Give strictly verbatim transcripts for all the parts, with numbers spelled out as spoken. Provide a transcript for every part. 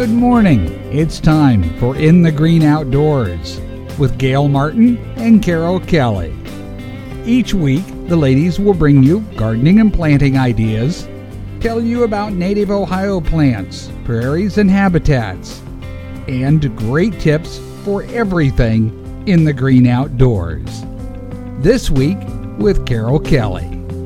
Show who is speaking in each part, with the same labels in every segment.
Speaker 1: Good morning. It's time for In the Green Outdoors with Gail Martin and Carol Kelly. Each week, the ladies will bring you gardening and planting ideas, tell you about native Ohio plants, prairies and habitats, and great tips for everything in the green outdoors. This week with Carol Kelly.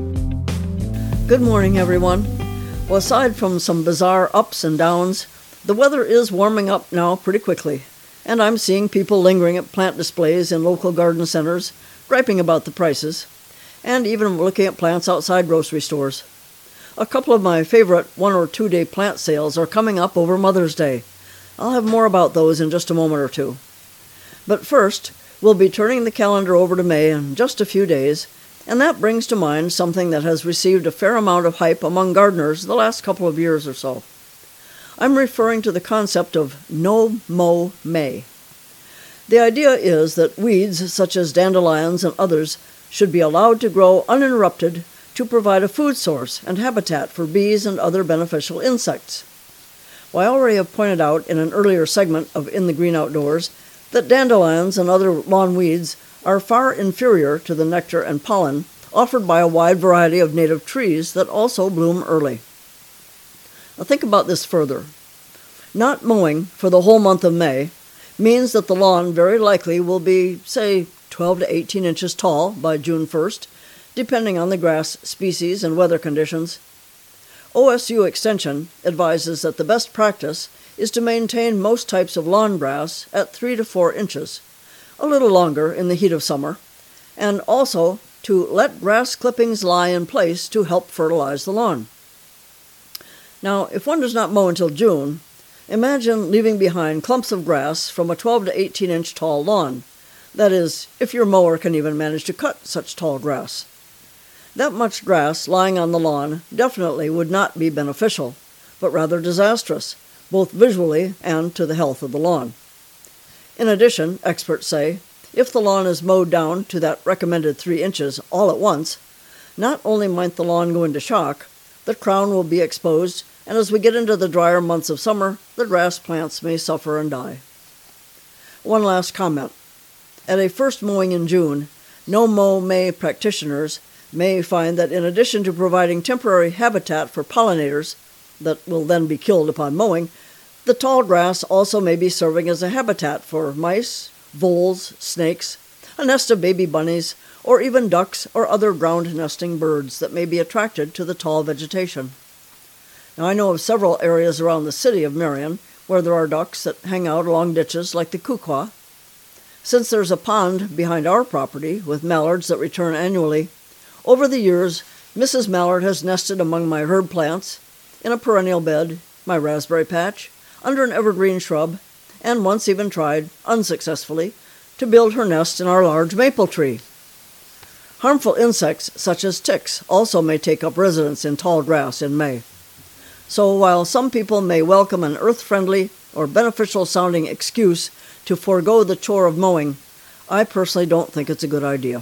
Speaker 2: Good morning, everyone. Well, aside from some bizarre ups and downs, the weather is warming up now pretty quickly, and I'm seeing people lingering at plant displays in local garden centers, griping about the prices, and even looking at plants outside grocery stores. A couple of my favorite one or two day plant sales are coming up over Mother's Day. I'll have more about those in just a moment or two. But first, we'll be turning the calendar over to May in just a few days, and that brings to mind something that has received a fair amount of hype among gardeners the last couple of years or so. I'm referring to the concept of no-mow May. The idea is that weeds such as dandelions and others should be allowed to grow uninterrupted to provide a food source and habitat for bees and other beneficial insects. Well, I already have pointed out in an earlier segment of In the Green Outdoors that dandelions and other lawn weeds are far inferior to the nectar and pollen offered by a wide variety of native trees that also bloom early. Now think about this further. Not mowing for the whole month of May means that the lawn very likely will be, say, twelve to eighteen inches tall by June first, depending on the grass species and weather conditions. O S U Extension advises that the best practice is to maintain most types of lawn grass at three to four inches, a little longer in the heat of summer, and also to let grass clippings lie in place to help fertilize the lawn. Now, if one does not mow until June, imagine leaving behind clumps of grass from a twelve to eighteen inch tall lawn. That is, if your mower can even manage to cut such tall grass. That much grass lying on the lawn definitely would not be beneficial, but rather disastrous, both visually and to the health of the lawn. In addition, experts say, if the lawn is mowed down to that recommended three inches all at once, not only might the lawn go into shock, the crown will be exposed, and as we get into the drier months of summer, the grass plants may suffer and die. One last comment. At a first mowing in June, no-mow May practitioners may find that in addition to providing temporary habitat for pollinators that will then be killed upon mowing, the tall grass also may be serving as a habitat for mice, voles, snakes, a nest of baby bunnies, or even ducks or other ground-nesting birds that may be attracted to the tall vegetation. Now, I know of several areas around the city of Marion where there are ducks that hang out along ditches like the Kukwa. Since there's a pond behind our property with mallards that return annually, over the years, Missus Mallard has nested among my herb plants, in a perennial bed, my raspberry patch, under an evergreen shrub, and once even tried, unsuccessfully, to build her nest in our large maple tree. Harmful insects such as ticks also may take up residence in tall grass in May. So while some people may welcome an earth-friendly or beneficial-sounding excuse to forego the chore of mowing, I personally don't think it's a good idea.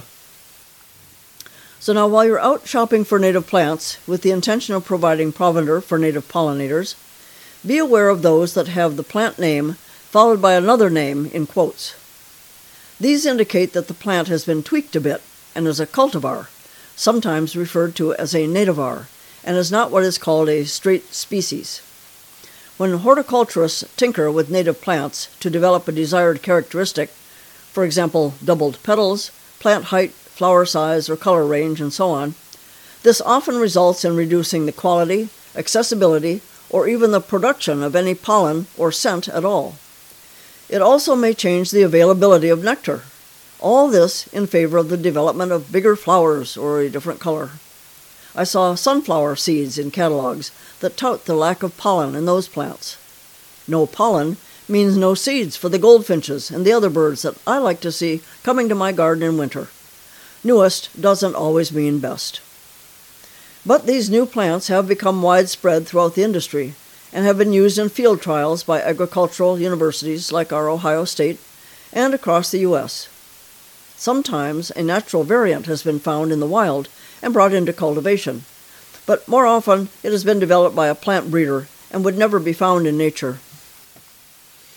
Speaker 2: So now while you're out shopping for native plants with the intention of providing provender for native pollinators, be aware of those that have the plant name followed by another name in quotes. These indicate that the plant has been tweaked a bit and is a cultivar, sometimes referred to as a nativar, and is not what is called a straight species. When horticulturists tinker with native plants to develop a desired characteristic, for example, doubled petals, plant height, flower size, or color range, and so on, this often results in reducing the quality, accessibility, or even the production of any pollen or scent at all. It also may change the availability of nectar. All this in favor of the development of bigger flowers or a different color. I saw sunflower seeds in catalogs that tout the lack of pollen in those plants. No pollen means no seeds for the goldfinches and the other birds that I like to see coming to my garden in winter. Newest doesn't always mean best. But these new plants have become widespread throughout the industry and have been used in field trials by agricultural universities like our Ohio State and across the U S Sometimes a natural variant has been found in the wild and brought into cultivation, but more often it has been developed by a plant breeder and would never be found in nature.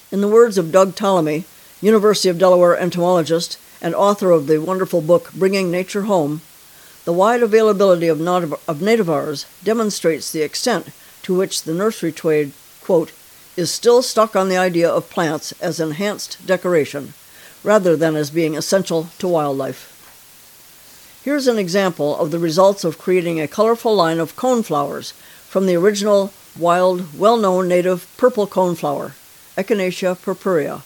Speaker 2: In the words of Doug Tallamy, University of Delaware entomologist and author of the wonderful book Bringing Nature Home, the wide availability of, not- of nativars demonstrates the extent to which the nursery trade, quote, is still stuck on the idea of plants as enhanced decoration, rather than as being essential to wildlife. Here's an example of the results of creating a colorful line of coneflowers from the original wild, well-known native purple coneflower, Echinacea purpurea.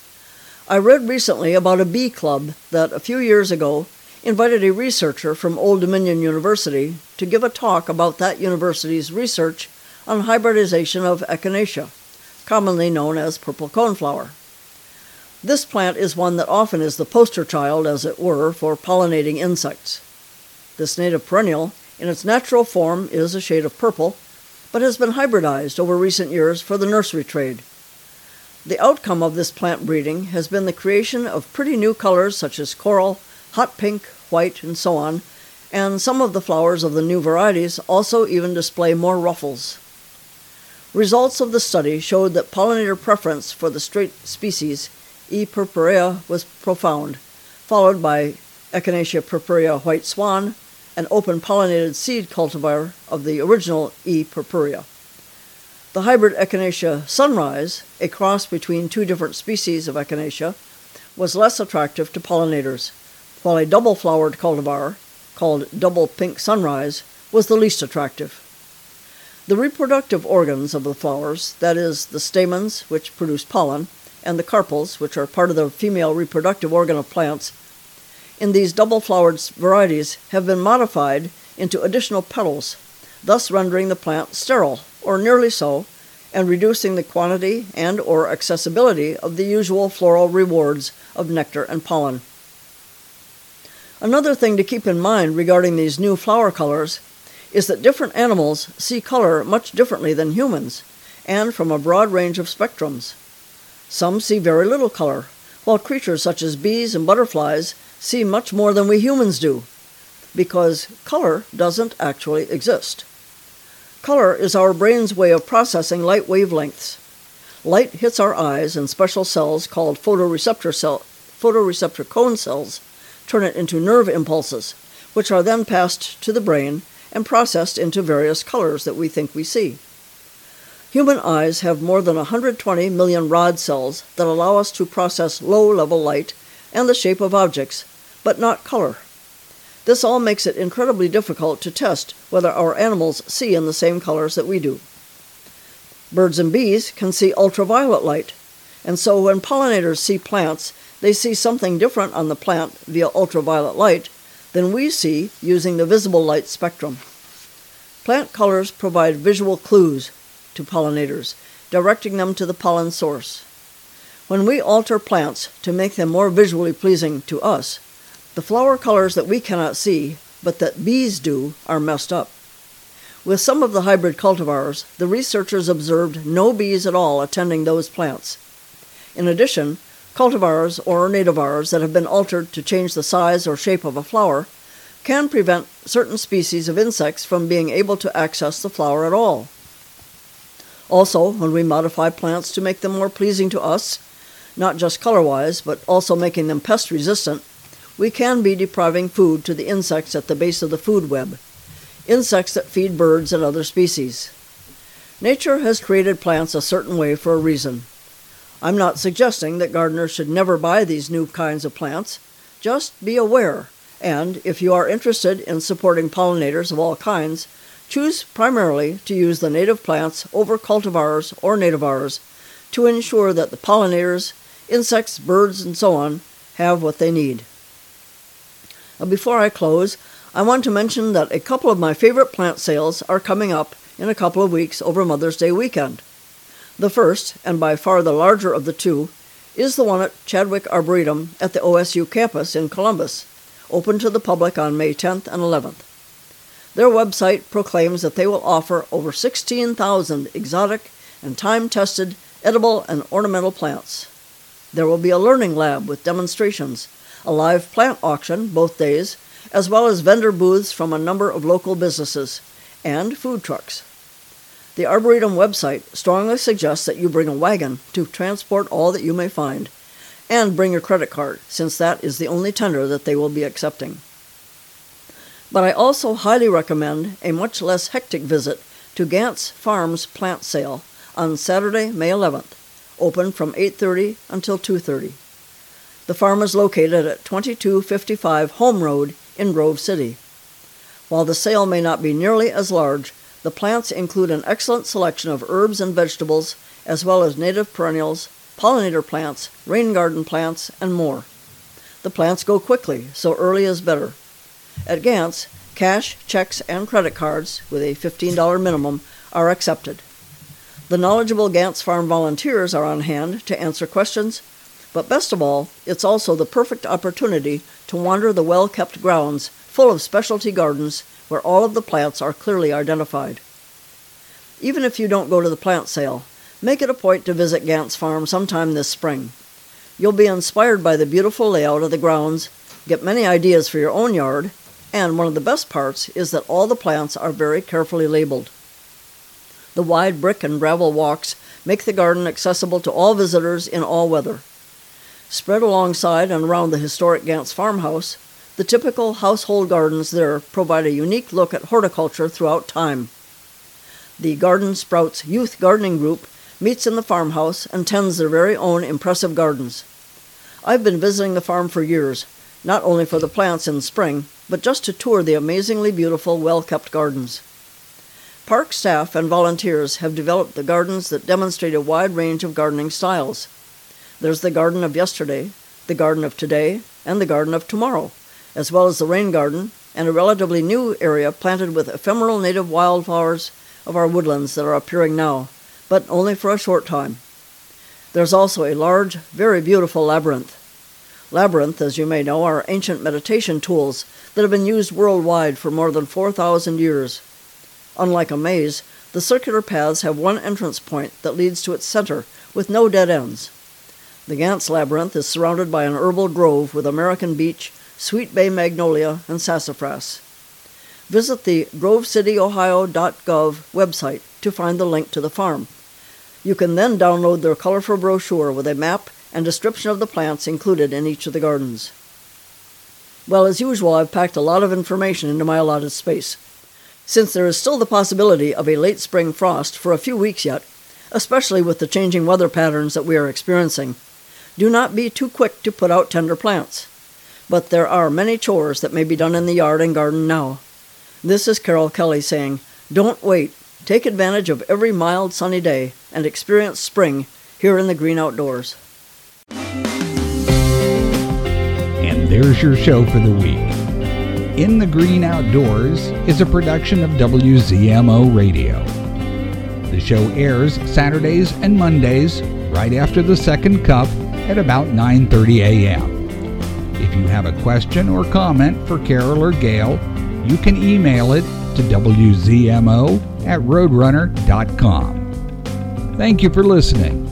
Speaker 2: I read recently about a bee club that, a few years ago, invited a researcher from Old Dominion University to give a talk about that university's research on hybridization of Echinacea, commonly known as purple coneflower. This plant is one that often is the poster child, as it were, for pollinating insects. This native perennial, in its natural form, is a shade of purple, but has been hybridized over recent years for the nursery trade. The outcome of this plant breeding has been the creation of pretty new colors such as coral, hot pink, white, and so on, and some of the flowers of the new varieties also even display more ruffles. Results of the study showed that pollinator preference for the straight species E. purpurea was profound, followed by Echinacea purpurea white swan, an open pollinated seed cultivar of the original E. purpurea. The hybrid Echinacea sunrise, a cross between two different species of Echinacea, was less attractive to pollinators, while a double-flowered cultivar, called double pink sunrise, was the least attractive. The reproductive organs of the flowers, that is, the stamens, which produce pollen, and the carpels, which are part of the female reproductive organ of plants, in these double-flowered varieties have been modified into additional petals, thus rendering the plant sterile, or nearly so, and reducing the quantity and or accessibility of the usual floral rewards of nectar and pollen. Another thing to keep in mind regarding these new flower colors is that different animals see color much differently than humans, and from a broad range of spectrums. Some see very little color, while creatures such as bees and butterflies see much more than we humans do, because color doesn't actually exist. Color is our brain's way of processing light wavelengths. Light hits our eyes, and special cells called photoreceptor cell, photoreceptor cone cells turn it into nerve impulses, which are then passed to the brain and processed into various colors that we think we see. Human eyes have more than one hundred twenty million rod cells that allow us to process low-level light and the shape of objects, but not color. This all makes it incredibly difficult to test whether our animals see in the same colors that we do. Birds and bees can see ultraviolet light, and so when pollinators see plants, they see something different on the plant via ultraviolet light than we see using the visible light spectrum. Plant colors provide visual clues to pollinators, directing them to the pollen source. When we alter plants to make them more visually pleasing to us, the flower colors that we cannot see, but that bees do, are messed up. With some of the hybrid cultivars, the researchers observed no bees at all attending those plants. In addition, cultivars or nativars that have been altered to change the size or shape of a flower can prevent certain species of insects from being able to access the flower at all. Also, when we modify plants to make them more pleasing to us, not just color-wise, but also making them pest-resistant, we can be depriving food to the insects at the base of the food web, insects that feed birds and other species. Nature has created plants a certain way for a reason. I'm not suggesting that gardeners should never buy these new kinds of plants. Just be aware, and if you are interested in supporting pollinators of all kinds, choose primarily to use the native plants over cultivars or nativars to ensure that the pollinators, insects, birds, and so on, have what they need. Now, before I close, I want to mention that a couple of my favorite plant sales are coming up in a couple of weeks over Mother's Day weekend. The first, and by far the larger of the two, is the one at Chadwick Arboretum at the O S U campus in Columbus, open to the public on May tenth and eleventh. Their website proclaims that they will offer over sixteen thousand exotic and time-tested edible and ornamental plants. There will be a learning lab with demonstrations, a live plant auction both days, as well as vendor booths from a number of local businesses, and food trucks. The Arboretum website strongly suggests that you bring a wagon to transport all that you may find, and bring your credit card, since that is the only tender that they will be accepting. But I also highly recommend a much less hectic visit to Gantz Farms Plant Sale on Saturday, May eleventh, open from eight thirty until two thirty. The farm is located at twenty-two fifty-five Home Road in Grove City. While the sale may not be nearly as large, the plants include an excellent selection of herbs and vegetables, as well as native perennials, pollinator plants, rain garden plants, and more. The plants go quickly, so early is better. At Gantz, cash, checks, and credit cards, with a fifteen dollars minimum, are accepted. The knowledgeable Gantz Farm volunteers are on hand to answer questions, but best of all, it's also the perfect opportunity to wander the well-kept grounds full of specialty gardens where all of the plants are clearly identified. Even if you don't go to the plant sale, make it a point to visit Gantz Farm sometime this spring. You'll be inspired by the beautiful layout of the grounds, get many ideas for your own yard, and one of the best parts is that all the plants are very carefully labeled. The wide brick and gravel walks make the garden accessible to all visitors in all weather. Spread alongside and around the historic Gantz farmhouse, the typical household gardens there provide a unique look at horticulture throughout time. The Garden Sprouts Youth Gardening Group meets in the farmhouse and tends their very own impressive gardens. I've been visiting the farm for years, not only for the plants in spring, but just to tour the amazingly beautiful, well-kept gardens. Park staff and volunteers have developed the gardens that demonstrate a wide range of gardening styles. There's the garden of yesterday, the garden of today, and the garden of tomorrow, as well as the rain garden and a relatively new area planted with ephemeral native wildflowers of our woodlands that are appearing now, but only for a short time. There's also a large, very beautiful labyrinth. Labyrinth, as you may know, are ancient meditation tools that have been used worldwide for more than four thousand years. Unlike a maze, the circular paths have one entrance point that leads to its center, with no dead ends. The Gantz Labyrinth is surrounded by an herbal grove with American beech, Sweet Bay magnolia, and sassafras. Visit the grove city ohio dot gov website to find the link to the farm. You can then download their colorful brochure with a map and description of the plants included in each of the gardens. Well, as usual, I've packed a lot of information into my allotted space. Since there is still the possibility of a late spring frost for a few weeks yet, especially with the changing weather patterns that we are experiencing, do not be too quick to put out tender plants. But there are many chores that may be done in the yard and garden now. This is Carol Kelly saying, don't wait. Take advantage of every mild, sunny day and experience spring here in the green outdoors.
Speaker 1: And there's your show for the week. In the Green Outdoors is a production of W Z M O Radio. The show airs Saturdays and Mondays right after the second cup at about nine thirty a.m. If you have a question or comment for Carol or Gail, you can email it to W Z M O at roadrunner dot com. Thank you for listening.